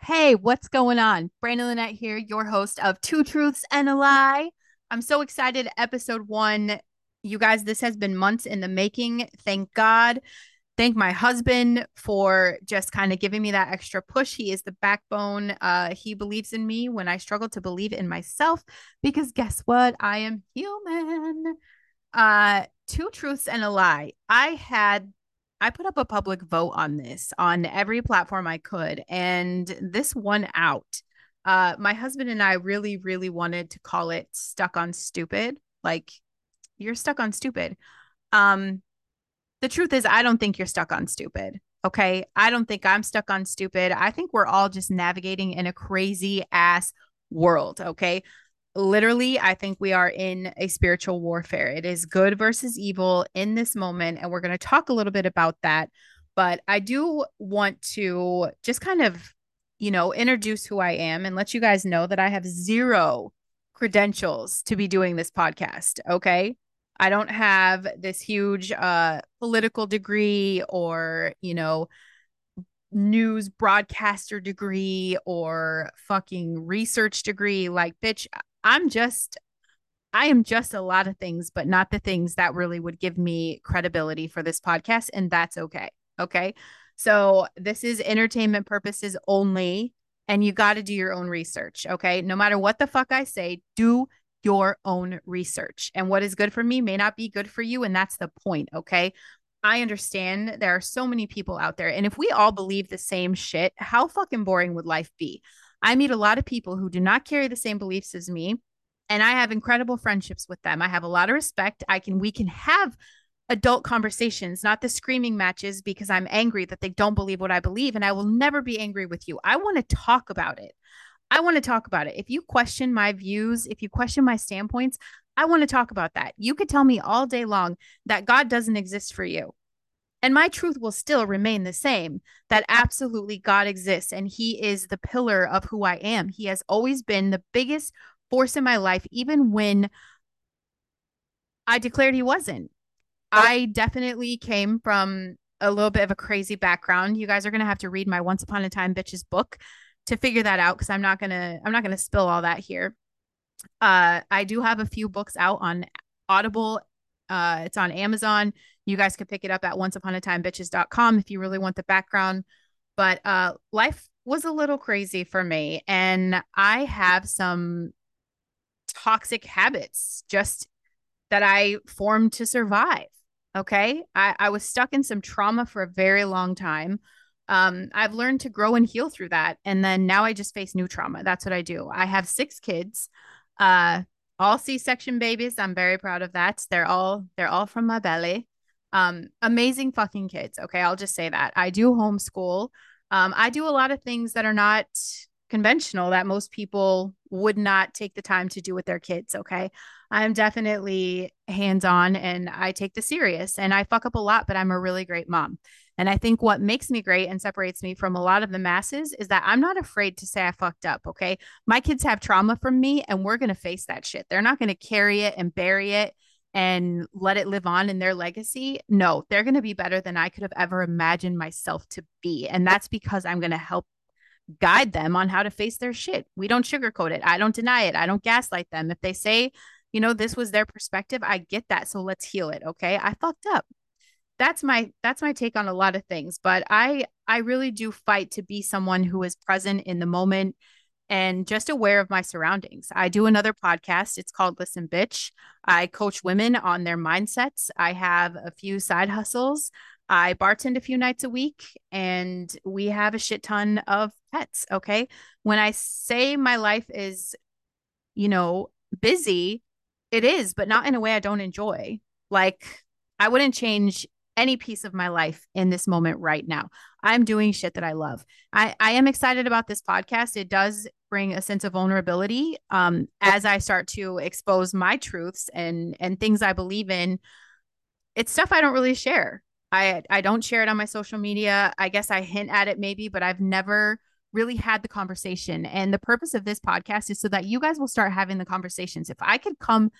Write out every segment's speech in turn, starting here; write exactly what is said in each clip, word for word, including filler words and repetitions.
Hey, what's going on? Brandon Lynette here, your host of Two Truths and a Lie. I'm so excited. Episode one. You guys, this has been months in the making. Thank God. Thank my husband for just kind of giving me that extra push. He is the backbone. Uh, he believes in me when I struggle to believe in myself because guess what? I am human. Uh, Two truths and a lie. I had I put up a public vote on this on every platform I could, and this won out. Uh, my husband and I really, really wanted to call it stuck on stupid. Like, you're stuck on stupid. Um, the truth is, I don't think you're stuck on stupid. Okay. I don't think I'm stuck on stupid. I think we're all just navigating in a crazy ass world. Okay. Literally, I think we are in a spiritual warfare. It is good versus evil in this moment. And we're going to talk a little bit about that. But I do want to just kind of, you know, introduce who I am and let you guys know that I have zero credentials to be doing this podcast. Okay. I don't have this huge uh, political degree or, you know, news broadcaster degree or fucking research degree. Like, bitch, I'm just, I am just a lot of things, but not the things that really would give me credibility for this podcast. And that's okay. Okay. So this is entertainment purposes only. And you got to do your own research. Okay. No matter what the fuck I say, do your own research. And what is good for me may not be good for you. And that's the point. Okay. I understand there are so many people out there. And if we all believe the same shit, how fucking boring would life be? I meet a lot of people who do not carry the same beliefs as me, and I have incredible friendships with them. I have a lot of respect. I can we can have adult conversations, not the screaming matches because I'm angry that they don't believe what I believe, and I will never be angry with you. I want to talk about it. I want to talk about it. If you question my views, if you question my standpoints, I want to talk about that. You could tell me all day long that God doesn't exist for you. And my truth will still remain the same, that absolutely God exists and he is the pillar of who I am. He has always been the biggest force in my life, even when I declared he wasn't. I definitely came from a little bit of a crazy background. You guys are going to have to read my Once Upon a Time Bitches book to figure that out because I'm not going to I'm not going to spill all that here. Uh I do have a few books out on Audible. Uh it's on Amazon. You guys could pick it up at once upon a time bitches dot com if you really want the background. But uh life was a little crazy for me and I have some toxic habits just that I formed to survive. Okay. I, I was stuck in some trauma for a very long time. Um, I've learned to grow and heal through that. And then now I just face new trauma. That's what I do. I have six kids, uh, all C-section babies. I'm very proud of that. They're all they're all from my belly. Um, amazing fucking kids. Okay, I'll just say that. I do homeschool. Um, I do a lot of things that are not conventional that most people would not take the time to do with their kids. Okay. I'm definitely hands on and I take this serious and I fuck up a lot, but I'm a really great mom. And I think what makes me great and separates me from a lot of the masses is that I'm not afraid to say I fucked up. Okay. My kids have trauma from me and we're going to face that shit. They're not going to carry it and bury it and let it live on in their legacy. No, they're going to be better than I could have ever imagined myself to be. And that's because I'm going to help guide them on how to face their shit. We don't sugarcoat it. I don't deny it. I don't gaslight them. If they say, you know, this was their perspective, I get that. So let's heal it. Okay. I fucked up. That's my that's my take on a lot of things, but I I really do fight to be someone who is present in the moment and just aware of my surroundings. I do another podcast. It's called Listen Bitch. I coach women on their mindsets. I have a few side hustles. I bartend a few nights a week and we have a shit ton of pets. Okay. When I say my life is, you know, busy, it is, but not in a way I don't enjoy. Like, I wouldn't change any piece of my life in this moment right now. I'm doing shit that I love. I, I am excited about this podcast. It does bring a sense of vulnerability um, as I start to expose my truths and and things I believe in. It's stuff I don't really share. I I don't share it on my social media. I guess I hint at it maybe, but I've never really had the conversation. And the purpose of this podcast is so that you guys will start having the conversations. If I could come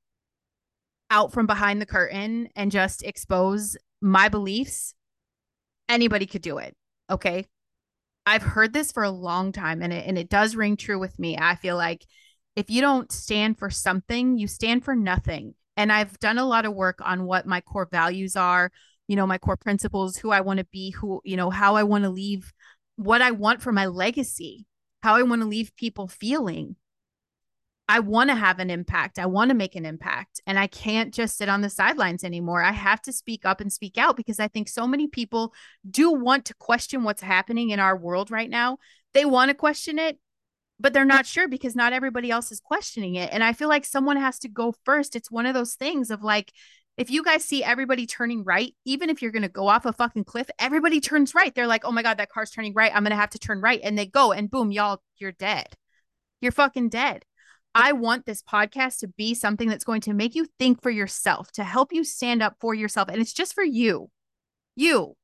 out from behind the curtain and just expose my beliefs, anybody could do it. Okay. I've heard this for a long time and it and it does ring true with me. I feel like if you don't stand for something, you stand for nothing. And I've done a lot of work on what my core values are, you know, my core principles, who I want to be, who, you know, how I want to leave, what I want for my legacy, how I want to leave people feeling. I want to have an impact. I want to make an impact. And I can't just sit on the sidelines anymore. I have to speak up and speak out because I think so many people do want to question what's happening in our world right now. They want to question it, but they're not sure because not everybody else is questioning it. And I feel like someone has to go first. It's one of those things of like, if you guys see everybody turning right, even if you're going to go off a fucking cliff, everybody turns right. They're like, oh my God, that car's turning right. I'm going to have to turn right. And they go and boom, y'all, you're dead. You're fucking dead. I want this podcast to be something that's going to make you think for yourself, to help you stand up for yourself. And it's just for you, you.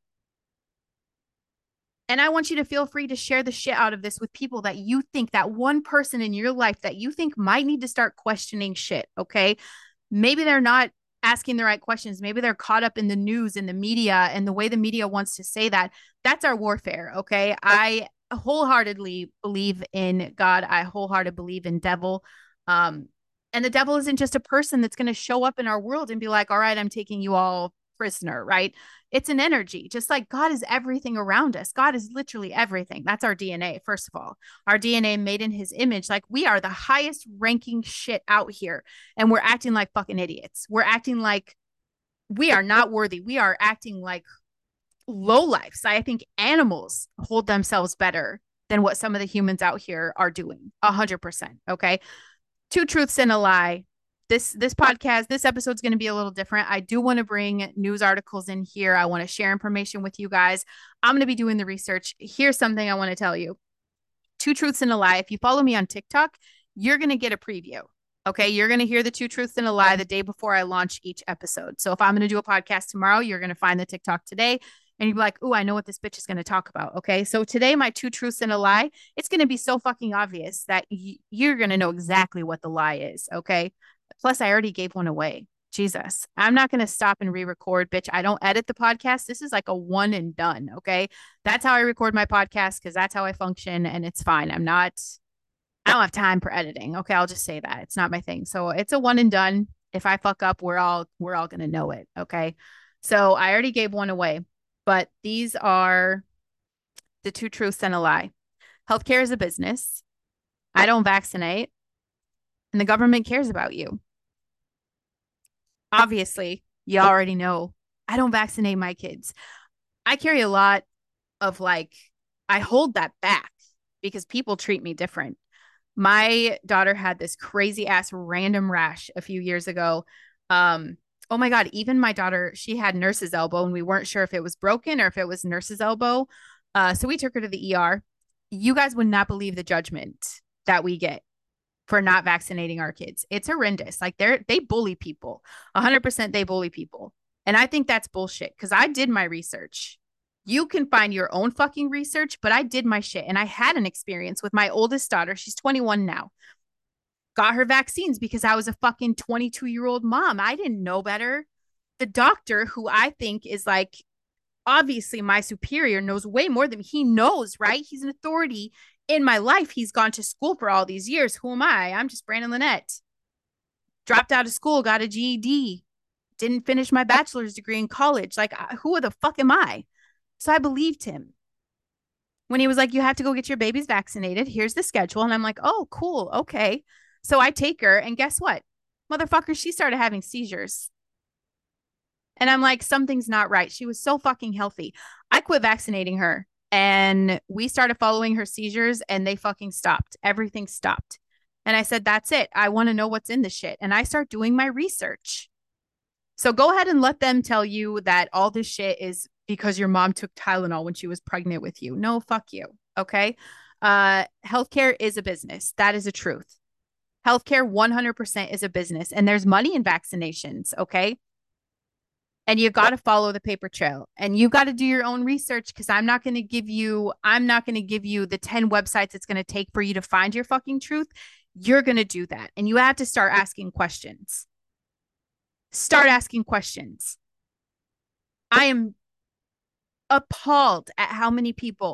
And I want you to feel free to share the shit out of this with people that you think, that one person in your life that you think might need to start questioning shit. Okay. Maybe they're not asking the right questions. Maybe they're caught up in the news and the media and the way the media wants to say that. That's our warfare. Okay. I wholeheartedly believe in God. I wholeheartedly believe in devil. Um, and the devil isn't just a person that's going to show up in our world and be like, all right, I'm taking you all prisoner, right? It's an energy, just like God is everything around us. God is literally everything. That's our D N A, first of all. Our D N A made in his image. Like we are the highest ranking shit out here. And we're acting like fucking idiots. We're acting like we are not worthy. We are acting like low lives. I think animals hold themselves better than what some of the humans out here are doing. A hundred percent. Okay. Two truths and a lie. This this podcast, this episode is going to be a little different. I do want to bring news articles in here. I want to share information with you guys. I'm going to be doing the research. Here's something I want to tell you. Two truths and a lie. If you follow me on TikTok, you're going to get a preview. Okay, you're going to hear the two truths and a lie the day before I launch each episode. So if I'm going to do a podcast tomorrow, you're going to find the TikTok today and you'll be like, oh, I know what this bitch is going to talk about. Okay, so today, my two truths and a lie, it's going to be so fucking obvious that y- you're going to know exactly what the lie is. Okay, plus I already gave one away. Jesus, I'm not going to stop and re-record, bitch. I don't edit the podcast. This is like a one and done. Okay, that's how I record my podcast because that's how I function, and it's fine. I'm not I don't have time for editing. Okay, I'll just say that. It's not my thing. So it's a one and done. If I fuck up, we're all we're all going to know it, okay? So I already gave one away, but these are the two truths and a lie. Healthcare is a business. I don't vaccinate, and the government cares about you. Obviously, you already know I don't vaccinate my kids. I carry a lot of like I hold that back because people treat me different. My daughter had this crazy ass random rash a few years ago. Um, oh my God, even my daughter, she had nurse's elbow and we weren't sure if it was broken or if it was nurse's elbow. Uh, so we took her to the E R. You guys would not believe the judgment that we get for not vaccinating our kids. It's horrendous. Like they're they bully people. one hundred percent they bully people. And I think that's bullshit because I did my research. You can find your own fucking research, but I did my shit and I had an experience with my oldest daughter. She's twenty-one now. Got her vaccines because I was a fucking twenty-two year old mom. I didn't know better. The doctor, who I think is like obviously my superior, knows way more than he knows, right? He's an authority in my life. He's gone to school for all these years. Who am I? I'm just Brandon Lynette. Dropped out of school, got a G E D, didn't finish my bachelor's degree in college. Like, who the fuck am I? So I believed him when he was like, you have to go get your babies vaccinated. Here's the schedule. And I'm like, oh, cool. Okay. So I take her, and guess what? Motherfucker, she started having seizures. And I'm like, something's not right. She was so fucking healthy. I quit vaccinating her and we started following her seizures and they fucking stopped. Everything stopped. And I said, that's it. I want to know what's in the shit. And I start doing my research. So go ahead and let them tell you that all this shit is because your mom took Tylenol when she was pregnant with you. No, fuck you. Okay. Uh, healthcare is a business. That is a truth. Healthcare one hundred percent is a business and there's money in vaccinations. Okay. And you got to follow the paper trail and you got to do your own research because I'm not going to give you, I'm not going to give you the ten websites it's going to take for you to find your fucking truth. You're going to do that. And you have to start asking questions. Start asking questions. I am appalled at how many people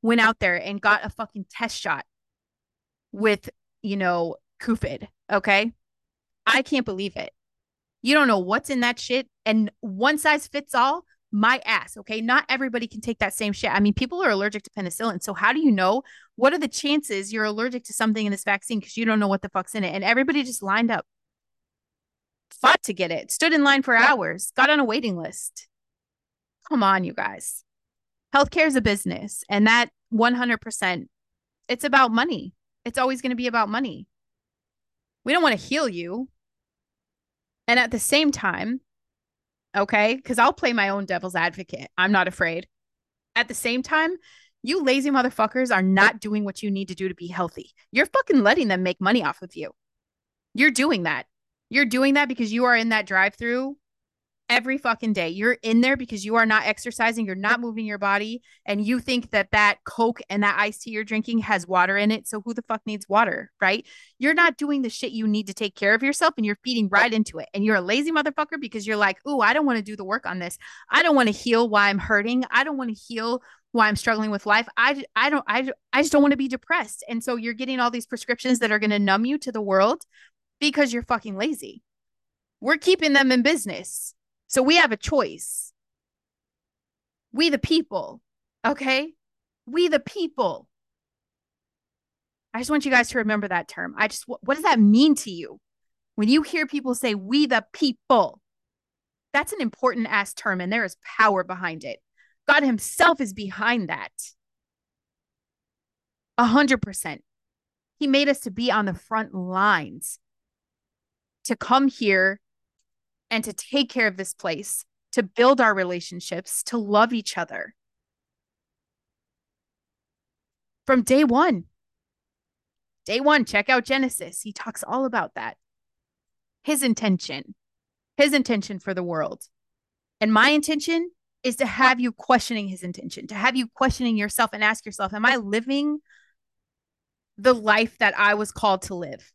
went out there and got a fucking test shot with, you know, Cupid. Okay. I can't believe it. You don't know what's in that shit. And one size fits all, my ass. Okay. Not everybody can take that same shit. I mean, people are allergic to penicillin. So how do you know what are the chances you're allergic to something in this vaccine? Because you don't know what the fuck's in it. And everybody just lined up, fought to get it, stood in line for hours, got on a waiting list. Come on, you guys. Healthcare is a business. And that one hundred percent, it's about money. It's always going to be about money. We don't want to heal you. And at the same time, okay, because I'll play my own devil's advocate. I'm not afraid. At the same time, you lazy motherfuckers are not doing what you need to do to be healthy. You're fucking letting them make money off of you. You're doing that. You're doing that because you are in that drive-through every fucking day. You're in there because you are not exercising, you're not moving your body, and you think that that Coke and that iced tea you're drinking has water in it. So who the fuck needs water, right? You're not doing the shit you need to take care of yourself, and you're feeding right into it. And you're a lazy motherfucker because you're like, ooh, I don't want to do the work on this. I don't want to heal why I'm hurting. I don't want to heal why I'm struggling with life. I, I don't, I, I just don't want to be depressed. And so you're getting all these prescriptions that are going to numb you to the world because you're fucking lazy. We're keeping them in business. So we have a choice. We the people, okay? We the people. I just want you guys to remember that term. I just, what does that mean to you? When you hear people say, we the people, that's an important ass term, and there is power behind it. God himself is behind that. A hundred percent. He made us to be on the front lines, to come here and to take care of this place, to build our relationships, to love each other. From day one. Day one, check out Genesis. He talks all about that. His intention. His intention for the world. And my intention is to have you questioning his intention, to have you questioning yourself and ask yourself, am I living the life that I was called to live?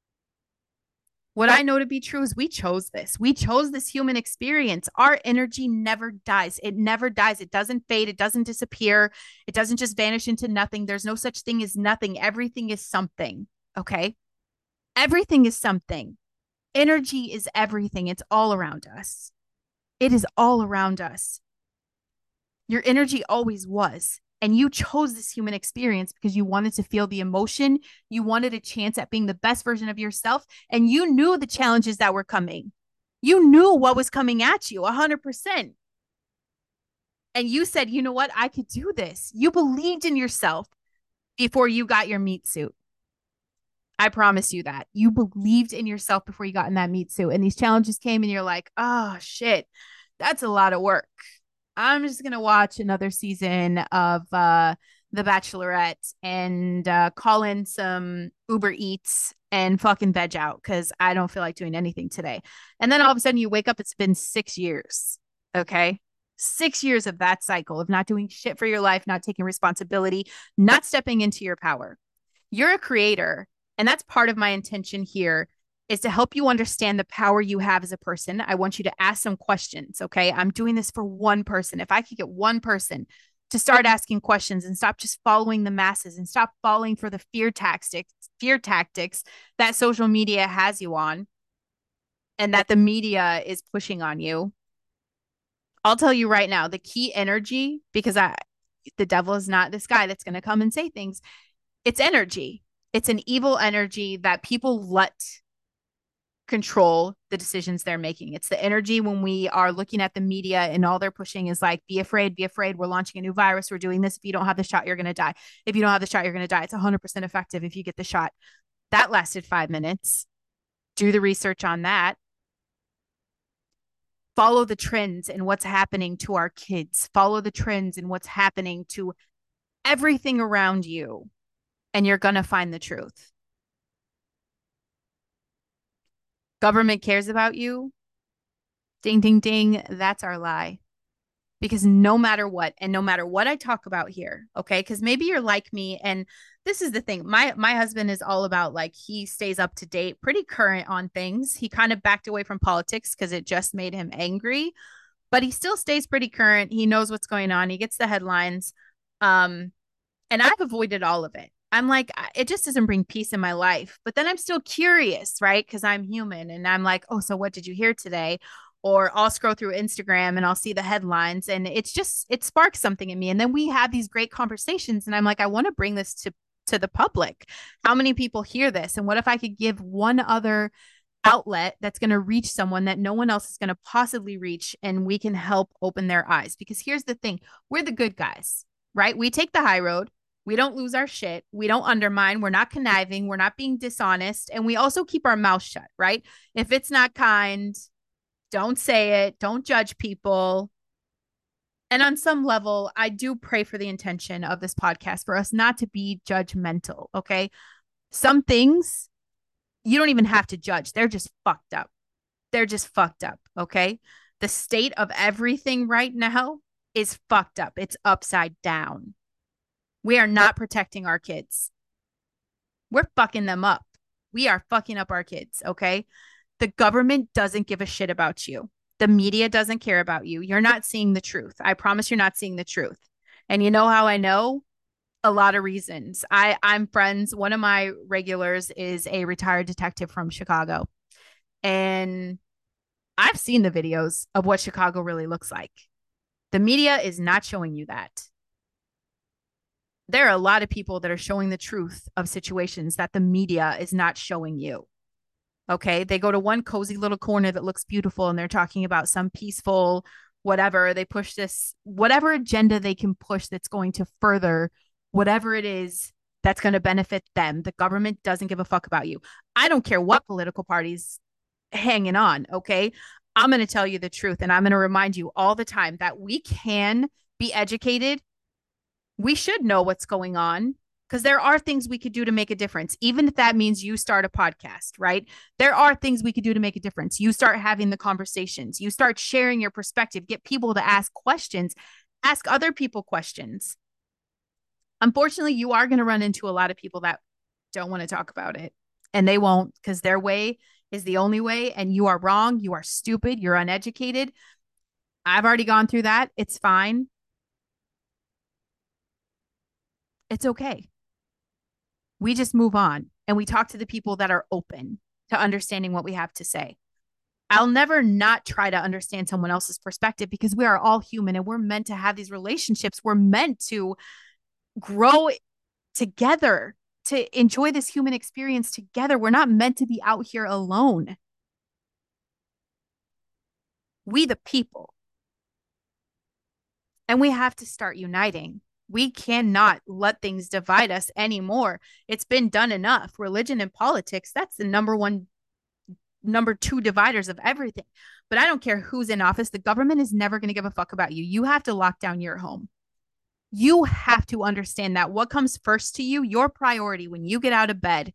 What I know to be true is we chose this. We chose this human experience. Our energy never dies. It never dies. It doesn't fade. It doesn't disappear. It doesn't just vanish into nothing. There's no such thing as nothing. Everything is something. Okay. Everything is something. Energy is everything. It's all around us. It is all around us. Your energy always was. And you chose this human experience because you wanted to feel the emotion. You wanted a chance at being the best version of yourself. And you knew the challenges that were coming. You knew what was coming at you, one hundred percent. And you said, you know what? I could do this. You believed in yourself before you got your meat suit. I promise you that. You believed in yourself before you got in that meat suit. And these challenges came and you're like, oh, shit, that's a lot of work. I'm just going to watch another season of uh, The Bachelorette and uh, call in some Uber Eats and fucking veg out because I don't feel like doing anything today. And then all of a sudden you wake up, it's been six years. Okay. Six years of that cycle of not doing shit for your life, not taking responsibility, not stepping into your power. You're a creator. And that's part of my intention here is to help you understand the power you have as a person. I want you to ask some questions, okay? I'm doing this for one person. If I could get one person to start asking questions and stop just following the masses and stop falling for the fear tactics, fear tactics that social media has you on and that the media is pushing on you. I'll tell you right now, the key energy, because I, the devil is not this guy that's going to come and say things. It's energy. It's an evil energy that people let control the decisions they're making. It's the energy when we are looking at the media and all they're pushing is like, be afraid, be afraid. We're launching a new virus. We're doing this. If you don't have the shot, you're going to die. If you don't have the shot, you're going to die. It's one hundred percent effective if you get the shot. That lasted five minutes. Do the research on that. Follow the trends and what's happening to our kids. Follow the trends and what's happening to everything around you. And you're going to find the truth. Government cares about you. Ding, ding, ding. That's our lie. Because no matter what, and no matter what I talk about here, okay, because maybe you're like me, and this is the thing. My my husband is all about, like, he stays up to date, pretty current on things. He kind of backed away from politics because it just made him angry, but he still stays pretty current. He knows what's going on. He gets the headlines. Um, And I've avoided all of it. I'm like, it just doesn't bring peace in my life. But then I'm still curious, right? Because I'm human and I'm like, oh, so what did you hear today? Or I'll scroll through Instagram and I'll see the headlines and it's just, it sparks something in me. And then we have these great conversations. And I'm like, I want to bring this to, to the public. How many people hear this? And what if I could give one other outlet that's going to reach someone that no one else is going to possibly reach and we can help open their eyes? Because here's the thing, we're the good guys, right? We take the high road. We don't lose our shit. We don't undermine. We're not conniving. We're not being dishonest. And we also keep our mouth shut, right? If it's not kind, don't say it. Don't judge people. And on some level, I do pray for the intention of this podcast for us not to be judgmental, okay? Some things you don't even have to judge. They're just fucked up. They're just fucked up, okay? The state of everything right now is fucked up. It's upside down. We are not protecting our kids. We're fucking them up. We are fucking up our kids, okay? The government doesn't give a shit about you. The media doesn't care about you. You're not seeing the truth. I promise you're not seeing the truth. And you know how I know? A lot of reasons. I, I'm friends. One of my regulars is a retired detective from Chicago. And I've seen the videos of what Chicago really looks like. The media is not showing you that. There are a lot of people that are showing the truth of situations that the media is not showing you. Okay. They go to one cozy little corner that looks beautiful and they're talking about some peaceful whatever. They push this, whatever agenda they can push that's going to further whatever it is that's going to benefit them. The government doesn't give a fuck about you. I don't care what political party's hanging on. Okay. I'm going to tell you the truth. And I'm going to remind you all the time that we can be educated. We should know what's going on because there are things we could do to make a difference, even if that means you start a podcast, right? There are things we could do to make a difference. You start having the conversations, you start sharing your perspective, get people to ask questions, ask other people questions. Unfortunately, you are going to run into a lot of people that don't want to talk about it, and they won't because their way is the only way. And you are wrong. You are stupid. You're uneducated. I've already gone through that. It's fine. It's okay. We just move on and we talk to the people that are open to understanding what we have to say. I'll never not try to understand someone else's perspective because we are all human and we're meant to have these relationships. We're meant to grow together, to enjoy this human experience together. We're not meant to be out here alone. We, the people. And we have to start uniting. We cannot let things divide us anymore. It's been done enough. Religion and politics, that's the number one, number two dividers of everything. But I don't care who's in office. The government is never going to give a fuck about you. You have to lock down your home. You have to understand that what comes first to you, your priority when you get out of bed,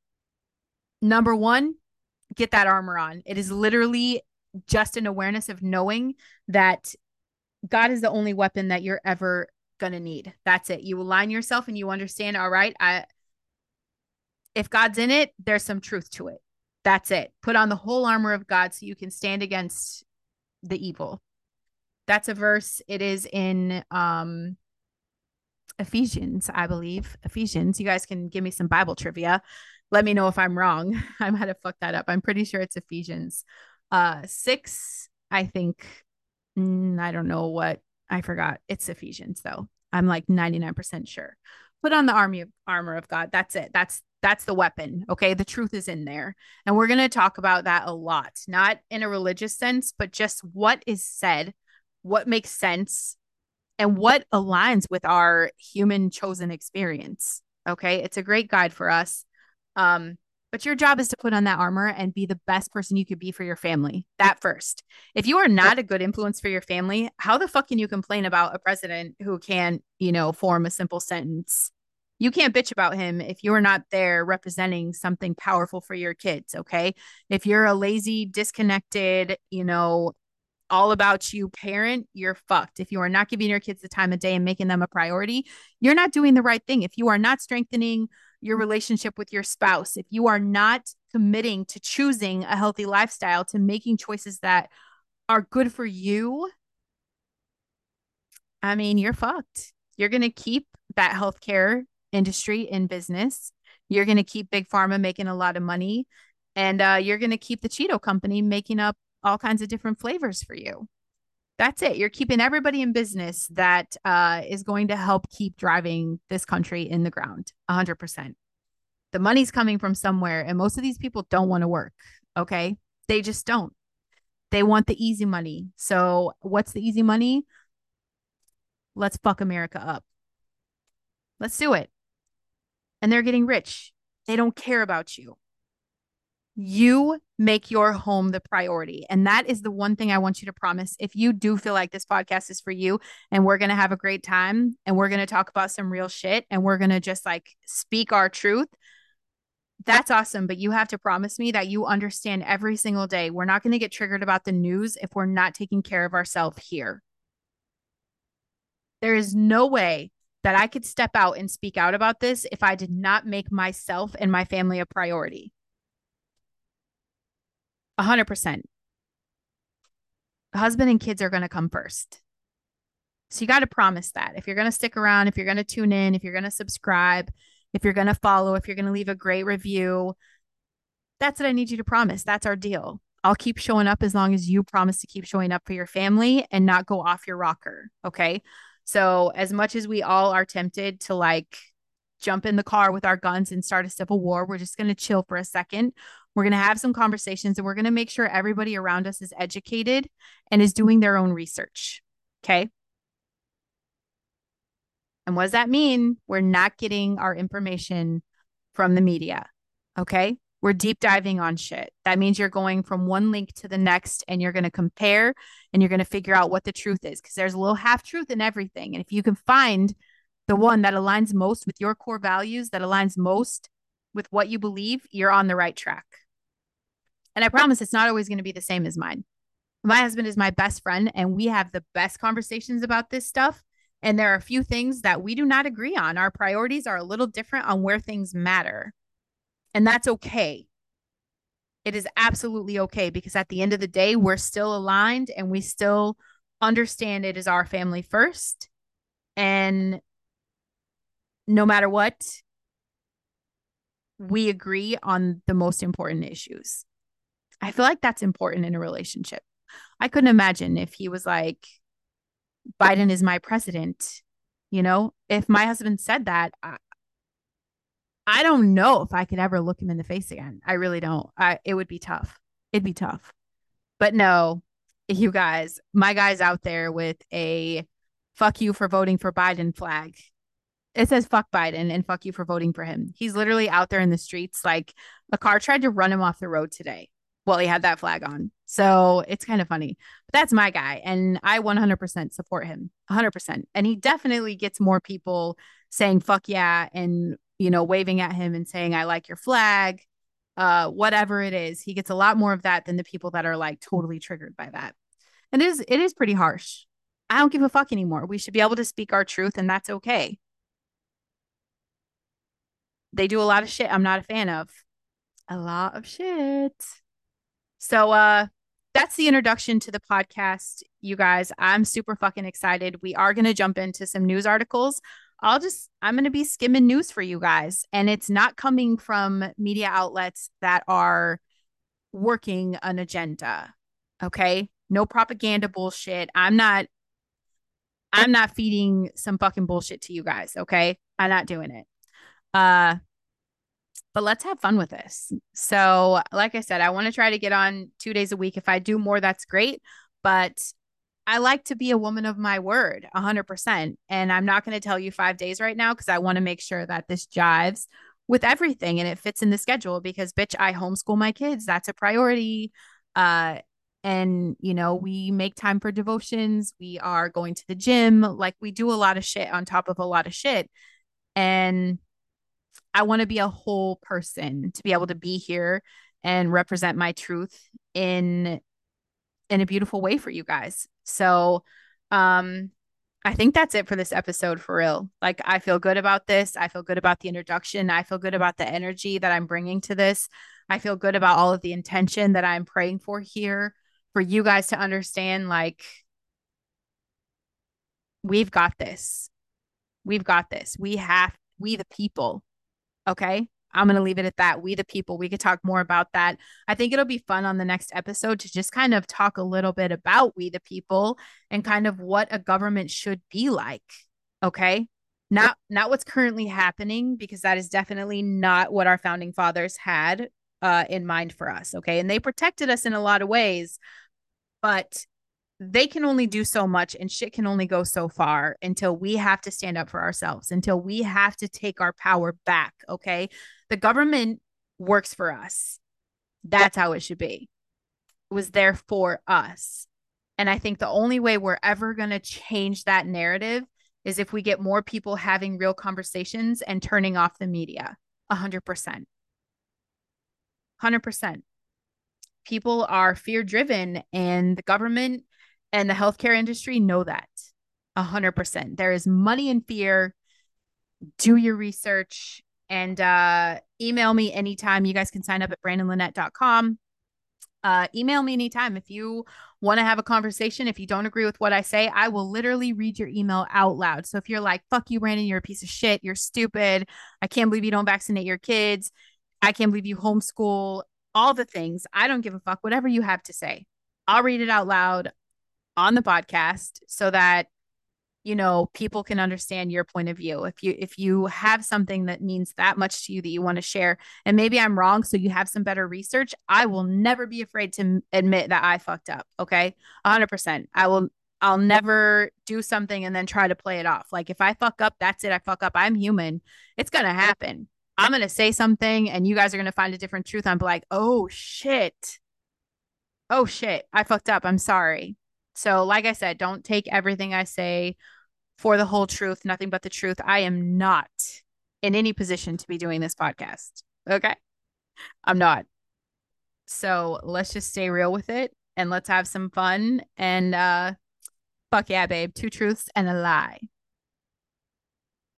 number one, get that armor on. It is literally just an awareness of knowing that God is the only weapon that you're ever going to need. That's it. You align yourself and you understand, all right, I if God's in it, there's some truth to it. That's it. Put on the whole armor of God so you can stand against the evil. That's a verse. It is in um Ephesians, I believe. Ephesians. You guys can give me some Bible trivia. Let me know if I'm wrong. I might have fucked that up. I'm pretty sure it's Ephesians uh six, I think. Mm, I don't know what. I forgot. It's Ephesians though. I'm like ninety-nine percent sure. Put on the army of armor of God. That's it. That's that's the weapon. Okay. The truth is in there. And we're going to talk about that a lot, not in a religious sense, but just what is said, what makes sense, and what aligns with our human chosen experience. Okay. It's a great guide for us. Um, But your job is to put on that armor and be the best person you could be for your family. That first. If you are not a good influence for your family, how the fuck can you complain about a president who can't, you know, form a simple sentence? You can't bitch about him if you're not there representing something powerful for your kids, okay? If you're a lazy, disconnected, you know, all about you parent, you're fucked. If you are not giving your kids the time of day and making them a priority, you're not doing the right thing. If you are not strengthening your relationship with your spouse, if you are not committing to choosing a healthy lifestyle, to making choices that are good for you, I mean, you're fucked. You're going to keep that healthcare industry in business. You're going to keep Big Pharma making a lot of money. And uh, you're going to keep the Cheeto company making up all kinds of different flavors for you. That's it. You're keeping everybody in business that uh, is going to help keep driving this country in the ground one hundred percent. The money's coming from somewhere, and most of these people don't want to work. Okay. They just don't. They want the easy money. So, what's the easy money? Let's fuck America up. Let's do it. And they're getting rich. They don't care about you. You make your home the priority. And that is the one thing I want you to promise. If you do feel like this podcast is for you and we're going to have a great time and we're going to talk about some real shit and we're going to just like speak our truth, that's awesome. But you have to promise me that you understand every single day. We're not going to get triggered about the news if we're not taking care of ourselves here. There is no way that I could step out and speak out about this if I did not make myself and my family a priority. A hundred percent. Husband and kids are going to come first. So you got to promise that. If you're going to stick around, if you're going to tune in, if you're going to subscribe, if you're going to follow, if you're going to leave a great review, that's what I need you to promise. That's our deal. I'll keep showing up as long as you promise to keep showing up for your family and not go off your rocker. Okay. So as much as we all are tempted to like jump in the car with our guns and start a civil war, we're just going to chill for a second. We're going to have some conversations and we're going to make sure everybody around us is educated and is doing their own research. Okay. And what does that mean? We're not getting our information from the media. Okay. We're deep diving on shit. That means you're going from one link to the next and you're going to compare and you're going to figure out what the truth is because there's a little half truth in everything. And if you can find the one that aligns most with your core values, that aligns most with what you believe, you're on the right track. And I promise it's not always going to be the same as mine. My husband is my best friend and we have the best conversations about this stuff. And there are a few things that we do not agree on. Our priorities are a little different on where things matter. And that's okay. It is absolutely okay because at the end of the day, we're still aligned and we still understand it is our family first. And no matter what, we agree on the most important issues. I feel like that's important in a relationship. I couldn't imagine if he was like, Biden is my president. You know, if my husband said that, I, I don't know if I could ever look him in the face again. I really don't. I, it would be tough. It'd be tough. But no, you guys, my guy's out there with a fuck you for voting for Biden flag. It says fuck Biden and fuck you for voting for him. He's literally out there in the streets. Like a car tried to run him off the road today while he had that flag on. So it's kind of funny. But that's my guy. And I one hundred percent support him. one hundred percent. And he definitely gets more people saying fuck yeah and, you know, waving at him and saying, I like your flag, uh, whatever it is. He gets a lot more of that than the people that are like totally triggered by that. And it is, it is pretty harsh. I don't give a fuck anymore. We should be able to speak our truth and that's okay. They do a lot of shit I'm not a fan of. A lot of shit. So uh that's the introduction to the podcast, you guys. I'm super fucking excited. We are going to jump into some news articles. I'll just I'm going to be skimming news for you guys and it's not coming from media outlets that are working an agenda. Okay? No propaganda bullshit. I'm not I'm not feeding some fucking bullshit to you guys, okay? I'm not doing it. Uh But let's have fun with this. So, like I said, I want to try to get on two days a week. If I do more, that's great. But I like to be a woman of my word, one hundred percent. And I'm not going to tell you five days right now because I want to make sure that this jives with everything and it fits in the schedule because, bitch, I homeschool my kids. That's a priority. Uh, and, you know, we make time for devotions. We are going to the gym. Like, we do a lot of shit on top of a lot of shit. And I want to be a whole person to be able to be here and represent my truth in in a beautiful way for you guys. So, um I think that's it for this episode for real. Like I feel good about this. I feel good about the introduction. I feel good about the energy that I'm bringing to this. I feel good about all of the intention that I'm praying for here for you guys to understand like we've got this. We've got this. We have, we the people. Okay. I'm going to leave it at that. We the people. We could talk more about that. I think it'll be fun on the next episode to just kind of talk a little bit about we the people and kind of what a government should be like. Okay. Not not what's currently happening, because that is definitely not what our founding fathers had uh, in mind for us. Okay. And they protected us in a lot of ways, but they can only do so much and shit can only go so far until we have to stand up for ourselves, until we have to take our power back. Okay. The government works for us. That's how it should be. It was there for us. And I think the only way we're ever going to change that narrative is if we get more people having real conversations and turning off the media. A hundred percent. Hundred percent. People are fear driven, and the government and the healthcare industry know that. A hundred percent. There is money in fear. Do your research and uh, email me anytime. You guys can sign up at brandon lynette dot com. Uh, email me anytime if you want to have a conversation. If you don't agree with what I say, I will literally read your email out loud. So if you're like, fuck you, Brandon, you're a piece of shit, you're stupid, I can't believe you don't vaccinate your kids, I can't believe you homeschool, all the things, I don't give a fuck. Whatever you have to say, I'll read it out loud on the podcast so that you know people can understand your point of view. If you if you have something that means that much to you that you want to share, and maybe I'm wrong, so you have some better research, I will never be afraid to admit that I fucked up. Okay. one hundred percent. I will. I'll never do something and then try to play it off. Like if I fuck up, that's it. I fuck up. I'm human. It's going to happen. I'm going to say something and you guys are going to find a different truth. I'm like, oh shit. Oh shit. I fucked up. I'm sorry. So, like I said, don't take everything I say for the whole truth, nothing but the truth. I am not in any position to be doing this podcast. Okay. I'm not. So let's just stay real with it and let's have some fun. And uh fuck yeah, babe. Two truths and a lie.